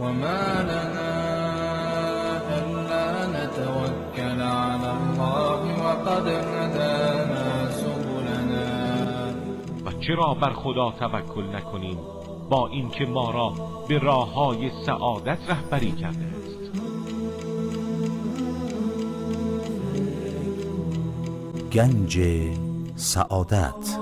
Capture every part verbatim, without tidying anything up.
وما لنا ألا نتوكل على الله وقد هدانا سبلنا. و چرا بر خدا توکل نکنیم با اینکه ما را به راه‌های سعادت رهبری کرده است. گنج سعادت.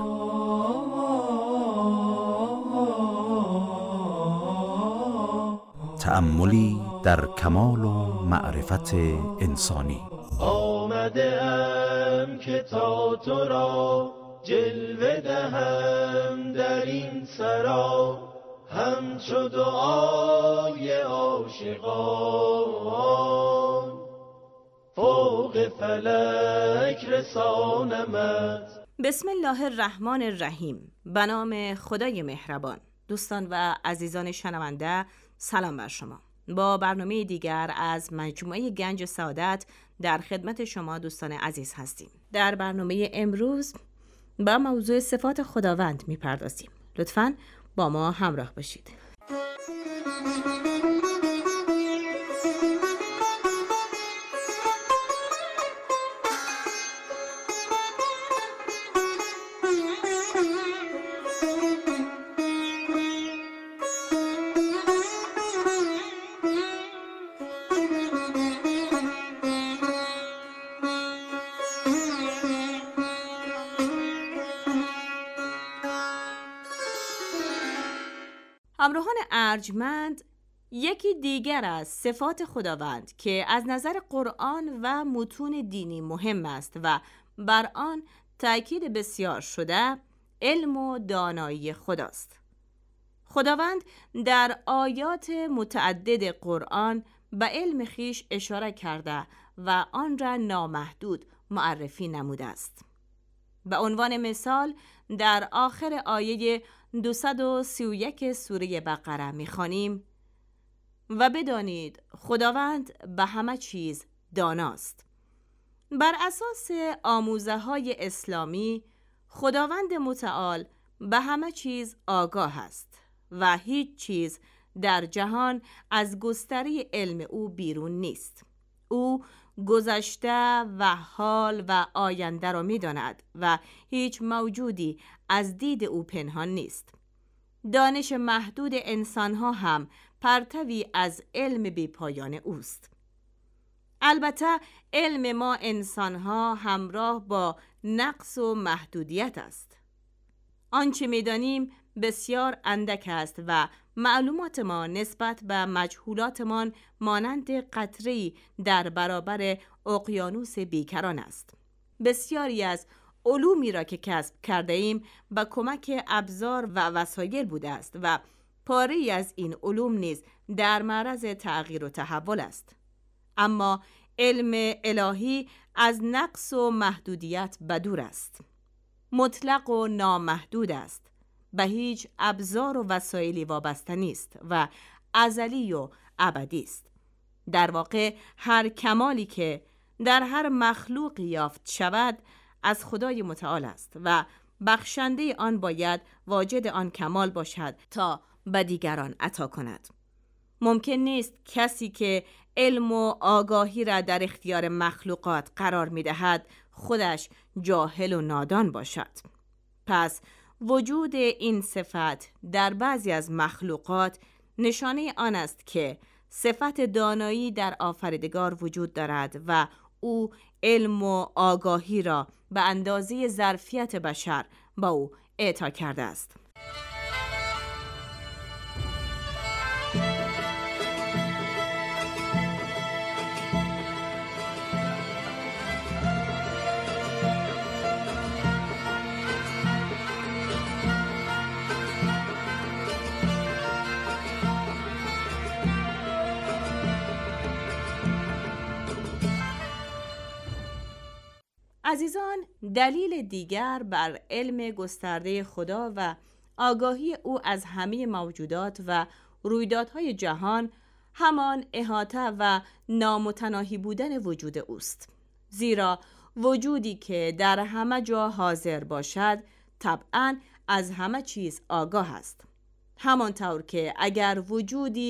تأملی در کمال و معرفت انسانی. آمده ام که تا تو را جلوه دهم در این سرا، همچو دعای عاشقان فوق فلک رسانمت. بسم الله الرحمن الرحیم. به نام خدای مهربان. دوستان و عزیزان شنونده، سلام بر شما. با برنامه دیگر از مجموعه گنج سعادت در خدمت شما دوستان عزیز هستیم. در برنامه امروز با موضوع صفات خداوند میپردازیم. لطفاً با ما همراه باشید. همراهان ارجمند، یکی دیگر از صفات خداوند که از نظر قرآن و متون دینی مهم است و بر آن تأکید بسیار شده، علم و دانایی خداست. خداوند در آیات متعدد قرآن به علم خویش اشاره کرده و آن را نامحدود معرفی نموده است. به عنوان مثال در آخر آیه دویست و سی و یک سوره بقره می‌خوانیم: و بدانید خداوند به همه چیز داناست. بر اساس آموزه‌های اسلامی، خداوند متعال به همه چیز آگاه است و هیچ چیز در جهان از گستره علم او بیرون نیست. او گذشته و حال و آینده را می داند و هیچ موجودی از دید او پنهان نیست. دانش محدود انسانها هم پرتوی از علم بی پایان اوست. البته علم ما انسانها همراه با نقص و محدودیت است. آنچه می دانیم بسیار اندک است و معلومات ما نسبت به مجهولاتمان مانند قطره‌ای در برابر اقیانوس بیکران است. بسیاری از علومی را که کسب کرده ایم به کمک ابزار و وسایل بوده است و پاره‌ای از این علوم نیز در معرض تغییر و تحول است. اما علم الهی از نقص و محدودیت بدور است. مطلق و نامحدود است. به هیچ ابزار و وسایلی وابسته نیست و ازلی و ابدی است. در واقع هر کمالی که در هر مخلوقی یافت شود از خدای متعال است و بخشنده آن باید واجد آن کمال باشد تا به دیگران عطا کند. ممکن نیست کسی که علم و آگاهی را در اختیار مخلوقات قرار می دهد خودش جاهل و نادان باشد. پس وجود این صفت در بعضی از مخلوقات نشانه آن است که صفت دانایی در آفریدگار وجود دارد و او علم و آگاهی را به اندازه ظرفیت بشر با او اعطا کرده است. عزیزان، دلیل دیگر بر علم گسترده خدا و آگاهی او از همه موجودات و رویدادهای جهان همان احاطه و نامتناهی بودن وجود اوست. زیرا وجودی که در همه جا حاضر باشد طبعاً از همه چیز آگاه است. همانطور که اگر وجودی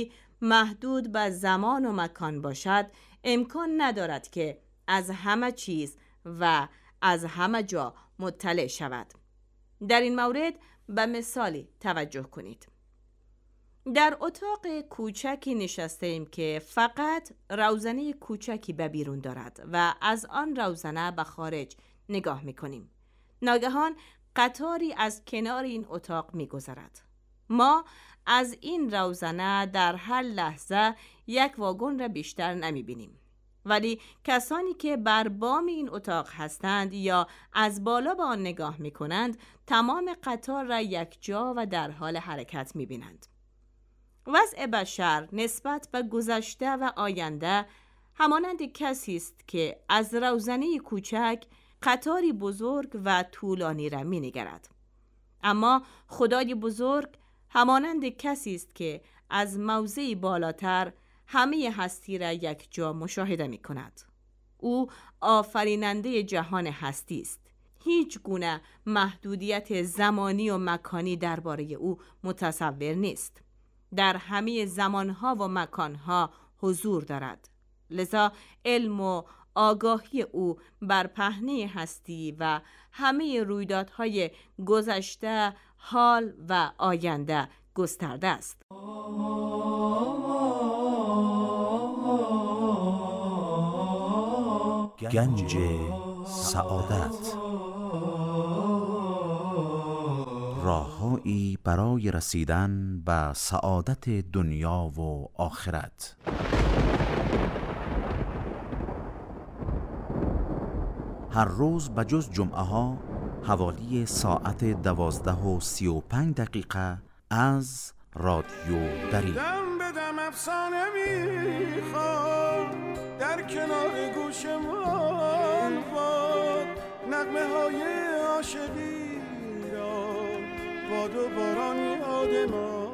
محدود به زمان و مکان باشد، امکان ندارد که از همه چیز و از همه جا مطلع شود. در این مورد به مثالی توجه کنید. در اتاق کوچکی نشسته ایم که فقط روزنه کوچکی به بیرون دارد و از آن روزنه به خارج نگاه میکنیم. ناگهان قطاری از کنار این اتاق میگذرد. ما از این روزنه در هر لحظه یک واگن را بیشتر نمیبینیم، ولی کسانی که بر بام این اتاق هستند یا از بالا به آن نگاه میکنند تمام قطار را یک جا و در حال حرکت میبینند. وضع بشر نسبت به گذشته و آینده همانند کسی است که از روزنه کوچک قطاری بزرگ و طولانی را می‌نگرد. اما خدای بزرگ همانند کسی است که از موضعی بالاتر همه هستی را یک جا مشاهده می‌کند. او آفریننده جهان هستی است. هیچ گونه محدودیت زمانی و مکانی درباره او متصور نیست. در همه زمانها و مکانها حضور دارد. لذا علم و آگاهی او بر پهنه هستی و همه رویدادهای گذشته، حال و آینده گسترده است. گنج سعادت، راههایی برای رسیدن به سعادت دنیا و آخرت. هر روز بجز جمعه ها حوالی ساعت دوازده و سی و پنج دقیقه از رادیو دری. دم به دم افسانه میخواد در کنار گوشمان باد، نغمه های عاشقی را باد و باران یادمان.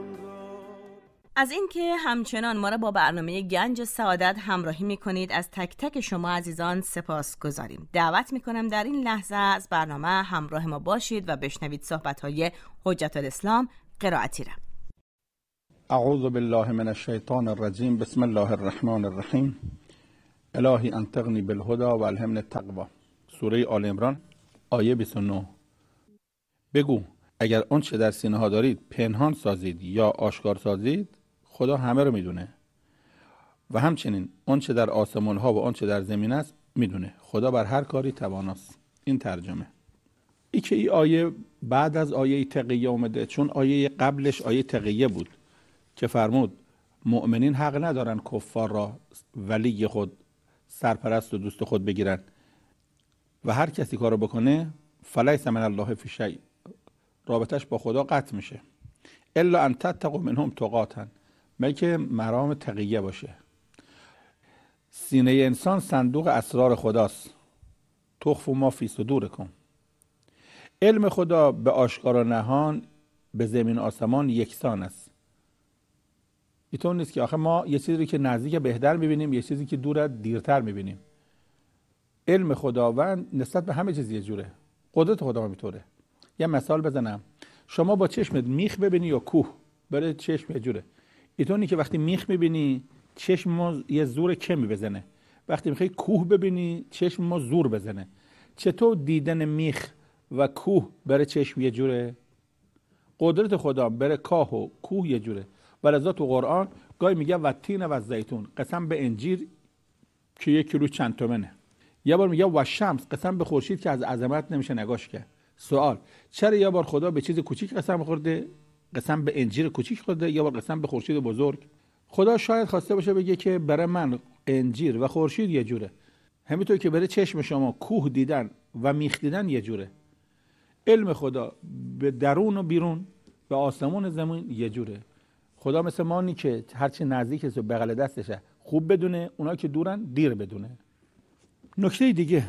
از اینکه همچنان ما را با برنامه گنج سعادت همراهی می‌کنید از تک تک شما عزیزان سپاس گذاریم. دعوت می‌کنم در این لحظه از برنامه همراه ما باشید و بشنوید صحبت‌های حجت الاسلام قرائتی را. اعوذ بالله من الشیطان الرجیم. بسم الله الرحمن الرحیم. الهی انطقنی بالهدى و الهمنی التقوی. سوره آل عمران آیه بیست و نه. بگو اگر اون چه در سینه ها دارید پنهان سازید یا آشکار سازید، خدا همه رو میدونه و همچنین اون چه در آسمان ها و اون چه در زمین است میدونه. خدا بر هر کاری تواناست. این ترجمه. ای که این آیه بعد از آیه تقیه اومده، چون آیه قبلش آیه تقیه بود که فرمود مؤمنین حق ندارن کفار را ولی خود، سرپرست و دوست خود بگیرن و هر کسی کارو بکنه فلیس من الله فی شیء، رابطش با خدا قطع میشه. الا ان تتقوا منهم تقاتا، مگه مرام تقیه باشه. سینه انسان صندوق اسرار خداست. تخفوا ما فی صدورکم. علم خدا به آشکار و نهان به زمین آسمان یکسان است. اینطور نیست که آخه ما یه چیزی که نزدیک بهتر میبینیم، یه چیزی که دور دیرتر میبینیم. علم خداوند نسبت به همه چیز یه جوره. قدرت خدا میطوره. یه مثال بزنم، شما با چشمت میخ ببینی یا کوه، برای چشم یه جوره. اینطوری که وقتی میخ میبینی چشم ما یه زور کمی بزنه، وقتی میخوای کوه ببینی چشم ما زور بزنه. چطور دیدن میخ و کوه برای چشم یه جوره؟ قدرت خدا برای کاه و کوه یه جوره. ولذا تو قرآن گاهی میگه و تین و زیتون، قسم به انجیر که یک کیلو چند تومنه. یه بار میگه و شمس، قسم به خورشید که از عظمت نمیشه نگاش کرد. سوال، چرا یه بار خدا به چیز کوچیک قسم خورده، قسم به انجیر کوچیک خورده، یه بار قسم به خورشید بزرگ؟ خدا شاید خواسته باشه بگه که برای من انجیر و خورشید یه جوره، همینطور که برای چشم شما کوه دیدن و میخ دیدن یه جوره. علم خدا به درون و بیرون، به آسمون زمین یه جوره. خدا مثل مانی که هرچی نزدیک است و بغل دستشه خوب بدونه، اونا که دورن دیر بدونه. نکته دیگه،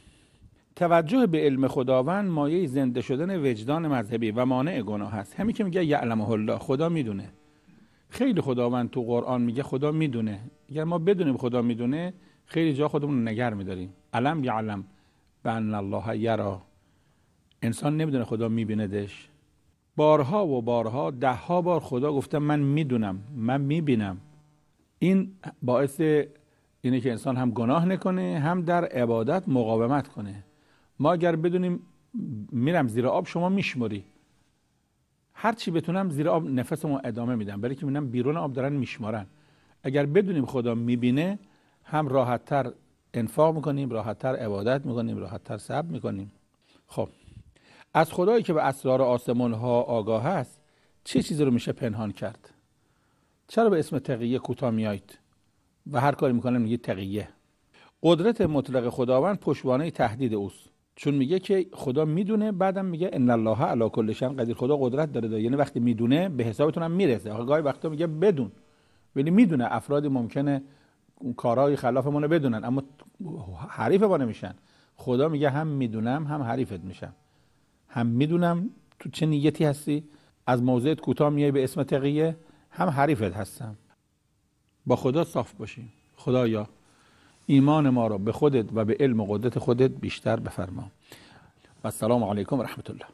توجه به علم خداوند مایه زنده شدن وجدان مذهبی و مانع گناه هست. همین که میگه یعلمه الله، خدا میدونه. خیلی خداوند تو قرآن میگه خدا میدونه. اگر ما بدونیم خدا میدونه، خیلی جا خودمون رو نگر میداریم. علم یعلم بان الله یرا. انسان نمیدونه خدا میبیندش. بارها و بارها ده ها بار خدا گفته من میدونم، من میبینم. این باعث اینه که انسان هم گناه نکنه، هم در عبادت مقاومت کنه. ما اگر بدونیم میرم زیر آب، شما میشمری، هر چی بتونم زیر آب نفسمو ادامه میدم، برای که میبینم بیرون آب دارن میشمارن. اگر بدونیم خدا میبینه، هم راحت تر انفاق میکنیم، راحت تر عبادت میکنیم، راحت تر صبر میکنیم. خب از خدایی که به اسرار آسمان ها آگاه است، چه چیزی رو میشه پنهان کرد؟ چرا به اسم تقیه کوتاه میایید و هر کاری میکنه میگید تقیه؟ قدرت مطلق خداوند پشتوانه تهدید اوست، چون میگه که خدا میدونه، بعدم میگه ان الله علی کل شیء قدیر. خدا قدرت داره, داره یعنی وقتی میدونه به حسابتون هم میرسه. آخه گاهی وقتا میگه بدون، ولی میدونه افرادی ممکنه کارهای خلافمون رو بدونن اما حریف ما نمیشن. خدا میگه هم میدونم هم حریفت میشم، هم میدونم تو چه نیتی هستی، از موضعت کوتاه میای به اسم تقیه، هم حریفت هستم. با خدا صاف باشیم. خدایا ایمان ما رو به خودت و به علم و قدرت خودت بیشتر بفرما. و السلام علیکم و رحمت الله.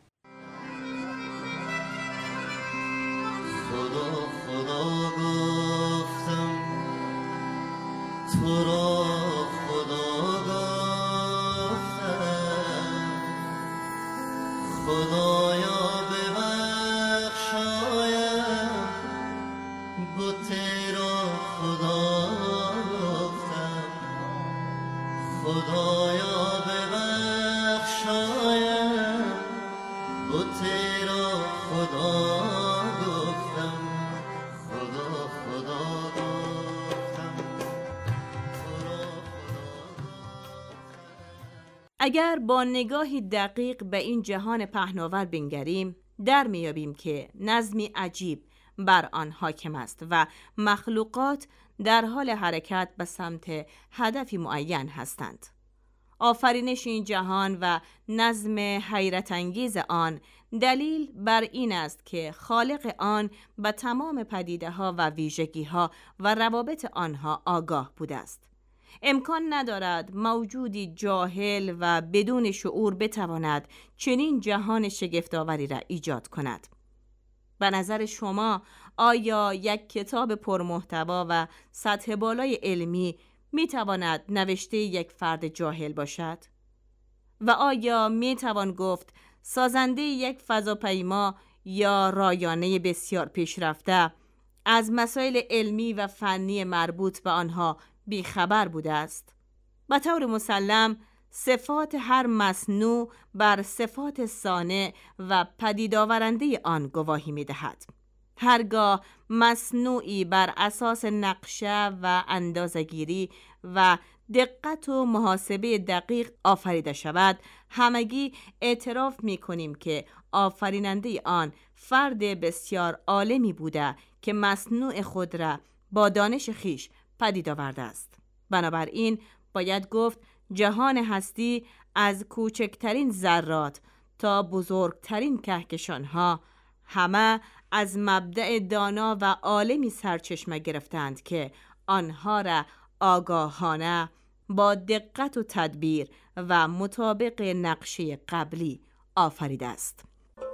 خدا خدا گفتم تو را خدا گفتم، خدایا ببخشایم بت را خدا گفتم، خدایا ببخشایم بت را خدا گفتم، خدا خدا گفتم تو را خدا. اگر با نگاهی دقیق به این جهان پهناور بنگریم، در میابیم که نظمی عجیب بر آن حاکم است و مخلوقات در حال حرکت به سمت هدفی معین هستند. آفرینش این جهان و نظم حیرت انگیز آن دلیل بر این است که خالق آن به تمام پدیده ها و ویژگی ها و روابط آنها آگاه بوده است. امکان ندارد موجودی جاهل و بدون شعور بتواند چنین جهان شگفت‌آوری را ایجاد کند. به نظر شما آیا یک کتاب پرمحتوا و سطح بالای علمی میتواند نوشته یک فرد جاهل باشد؟ و آیا میتوان گفت سازنده یک فضاپیما یا رایانه بسیار پیشرفته از مسائل علمی و فنی مربوط به آنها بیخبر بوده است؟ به طور مسلم صفات هر مصنوع بر صفات صانع و پدید آورنده آن گواهی می دهد. هرگاه مصنوعی بر اساس نقشه و اندازه‌گیری و دقت و محاسبه دقیق آفریده شود، همگی اعتراف می کنیم که آفریننده آن فرد بسیار عالمی بوده که مصنوع خود را با دانش خیش پدید آورده است. بنابراین باید گفت جهان هستی از کوچکترین ذرات تا بزرگترین کهکشانها همه از مبدأ دانا و عالمی سرچشمه گرفتند که آنها را آگاهانه با دقت و تدبیر و مطابق نقشه قبلی آفریده است.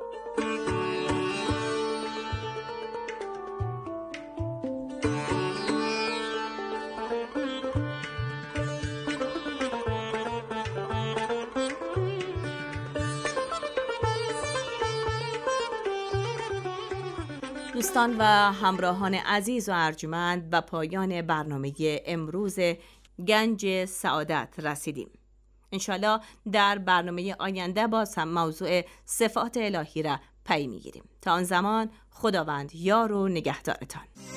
دوستان و همراهان عزیز و ارجمند، به پایان برنامه امروز گنج سعادت رسیدیم. انشالله در برنامه آینده باز هم موضوع صفات الهی را پی میگیریم. تا آن زمان خداوند یار و نگهدارتان.